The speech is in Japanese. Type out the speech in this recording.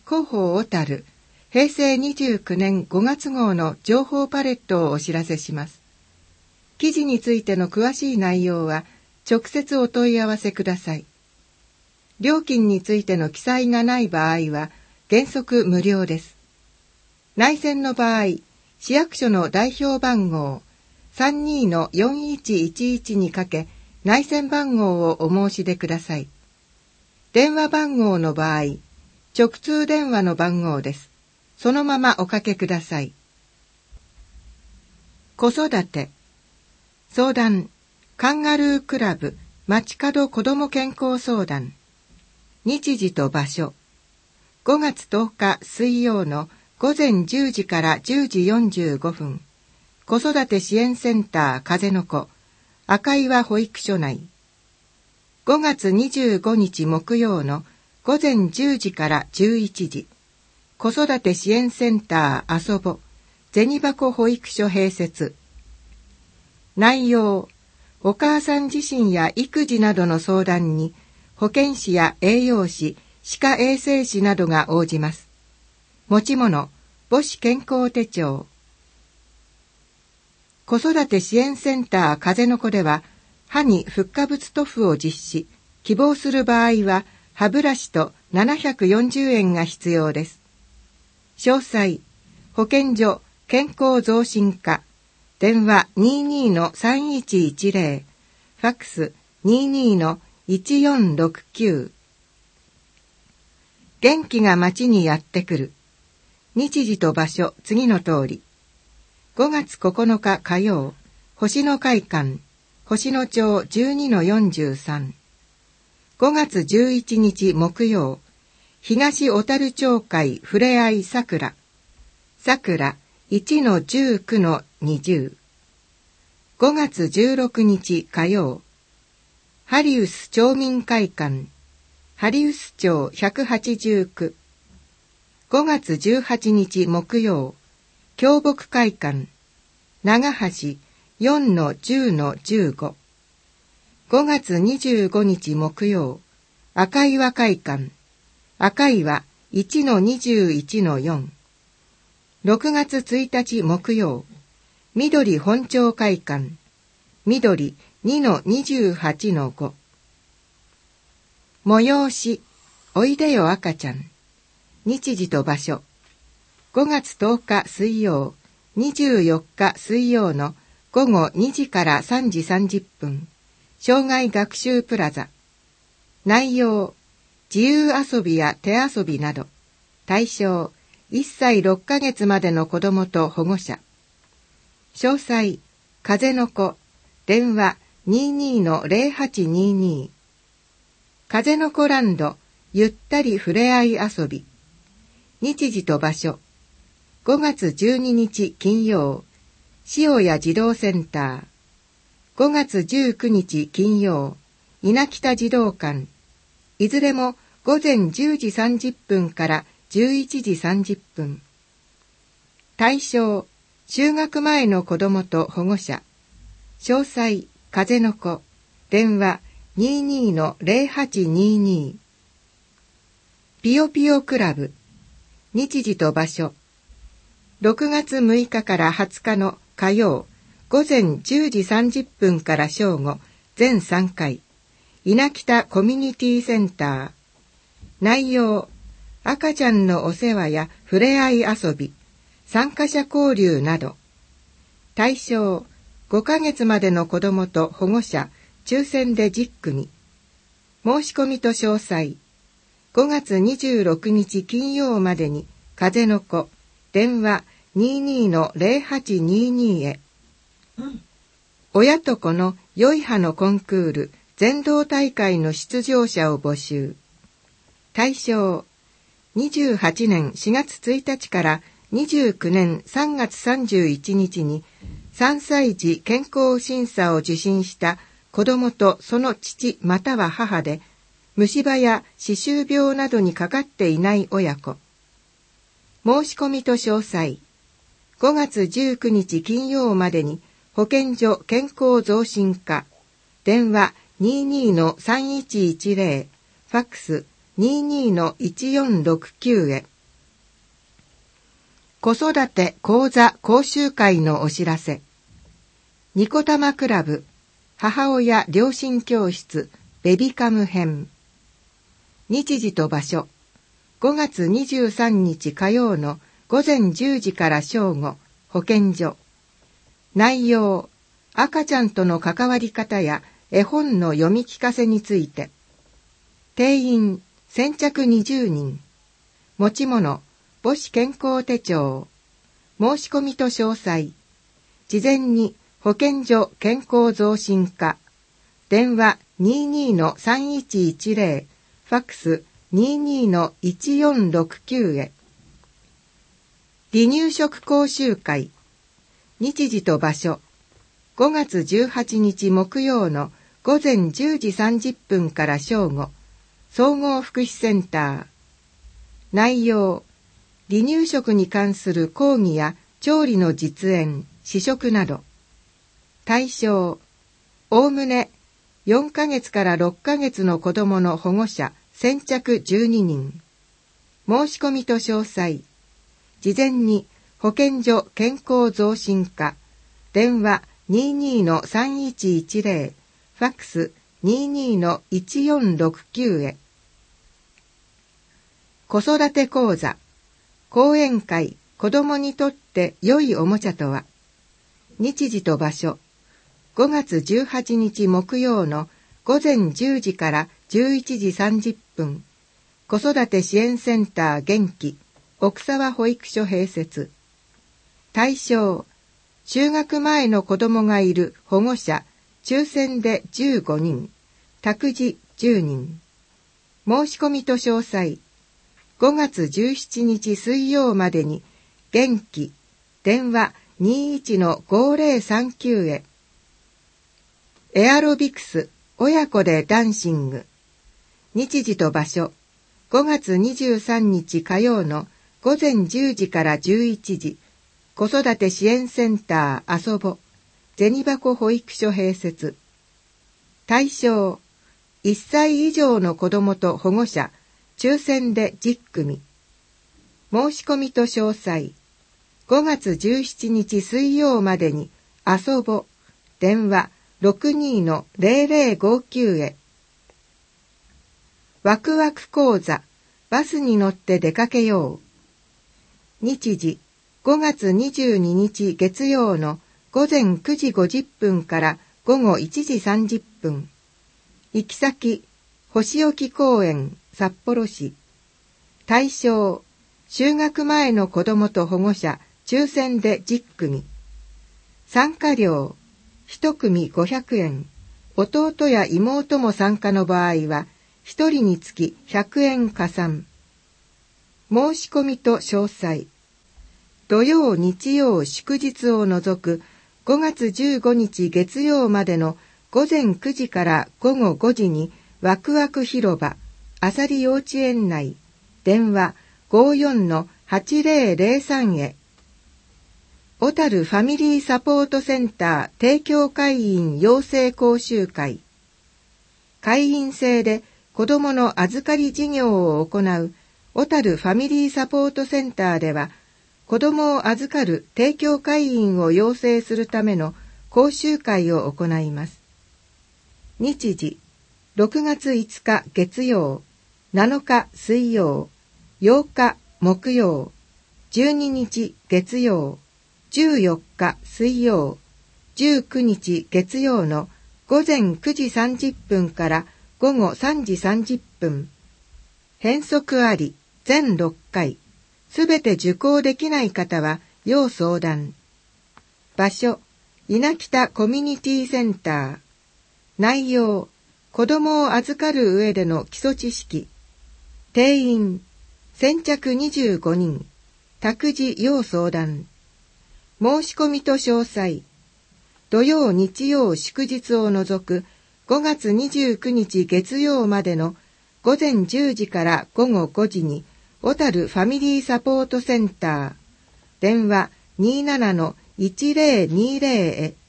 広報小樽、平成29年5月号の情報パレットをお知らせします。記事についての詳しい内容は、直接お問い合わせください。料金についての記載がない場合は、原則無料です。内線の場合、市役所の代表番号 32-4111 にかけ、内線番号をお申し出ください。電話番号の場合、直通電話の番号です。そのままおかけください。子育て相談、カンガルークラブ街角子ども健康相談。日時と場所、5月10日水曜の午前10時から10時45分、子育て支援センター風の子、赤岩保育所内。5月25日木曜の午前10時から11時、子育て支援センター遊ぼ、銭箱保育所併設。内容、お母さん自身や育児などの相談に、保健師や栄養士、歯科衛生士などが応じます。持ち物、母子健康手帳。子育て支援センター風の子では、歯にフッ化物塗布を実施。希望する場合は、歯ブラシと740円が必要です。詳細、保健所健康増進課、電話 22-3110、ファックス 22-1469。元気が街にやってくる。日時と場所、次の通り。5月9日火曜、星野会館、星野町 12-43。5月11日木曜、東小樽町会ふれあい桜、桜 1-19-20。5月16日火曜、ハリウス町民会館、ハリウス町189。5月18日木曜、京木会館、長橋 4-10-15。5月25日木曜、赤岩会館、赤岩 1-21-4。6月1日木曜、緑本町会館、緑 2-28-5。催し、おいでよ赤ちゃん。日時と場所、5月10日水曜、24日水曜の午後2時から3時30分、障害学習プラザ。内容、自由遊びや手遊びなど。対象、1歳6ヶ月までの子どもと保護者。詳細、風の子、電話 22-0822。風の子ランド、ゆったりふれあい遊び。日時と場所、5月12日金曜、塩谷児童センター。5月19日金曜、稲北児童館。いずれも午前10時30分から11時30分。対象、就学前の子どもと保護者。詳細、風の子。電話 22-0822。ピヨピヨクラブ。日時と場所。6月6日から20日の火曜、午前10時30分から正午、全3回。稲北コミュニティセンター。内容、赤ちゃんのお世話やふれあい遊び、参加者交流など。対象、5ヶ月までの子どもと保護者、抽選で10組。申し込みと詳細。5月26日金曜までに、風の子、電話 22-0822 へ。親と子の良い歯のコンクール全道大会の出場者を募集。対象、28年4月1日から29年3月31日に3歳児健康審査を受診した子どもとその父または母で、虫歯や歯周病などにかかっていない親子。申し込みと詳細。5月19日金曜までに保健所健康増進課、電話 22-3110、ファックス 22-1469 へ。 子育て講座講習会のお知らせ。ニコタマクラブ母親両親教室ベビカム編。日時と場所、5月23日火曜の午前10時から正午、保健所。内容、赤ちゃんとの関わり方や絵本の読み聞かせについて。定員先着20人。持ち物、母子健康手帳。申し込みと詳細。事前に保健所健康増進課。電話 22-3110。ファックス 22-1469 へ。離乳食講習会。日時と場所。5月18日木曜の午前10時30分から正午。総合福祉センター。内容、離乳食に関する講義や調理の実演、試食など。対象、おおむね4ヶ月から6ヶ月の子供の保護者先着12人。申し込みと詳細。事前に保健所健康増進課。電話 22-3110。ファックス 22-1469 へ。子育て講座、講演会、子供にとって良いおもちゃとは。日時と場所、5月18日木曜の午前10時から11時30分、子育て支援センター元気、奥沢保育所併設。対象、就学前の子供がいる保護者、抽選で15人、託児10人。申し込みと詳細。5月17日水曜までに、元気、電話 21-5039 へ。エアロビクス、親子でダンシング。日時と場所、5月23日火曜の午前10時から11時、子育て支援センター遊ぼ、銭箱保育所併設。対象、1歳以上の子供と保護者、抽選で10組。申し込みと詳細。5月17日水曜までに遊ぼ、電話 62-0059 へ。ワクワク講座、バスに乗って出かけよう。日時、5月22日月曜の午前9時50分から午後1時30分。行き先、星置公園、札幌市。対象、就学前の子供と保護者、抽選で10組。参加料、1組500円。弟や妹も参加の場合は、1人につき100円加算。申し込みと詳細。土曜日曜祝日を除く5月15日月曜までの午前9時から午後5時にワクワク広場、あさり幼稚園内、電話 54-8003 へ。小樽ファミリーサポートセンター提供会員養成講習会。会員制で子どもの預かり事業を行う小樽ファミリーサポートセンターでは、子どもを預かる提供会員を養成するための講習会を行います。日時、6月5日月曜、7日水曜、8日木曜、12日月曜、14日水曜、19日月曜の午前9時30分から午後3時30分。変則あり、全6回。すべて受講できない方は要相談。場所、稲北コミュニティセンター。内容、子供を預かる上での基礎知識。定員、先着25人。託児要相談。申し込みと詳細。土曜日曜祝日を除く5月29日月曜までの午前10時から午後5時に小樽ファミリーサポートセンター。電話 27-1020 へ。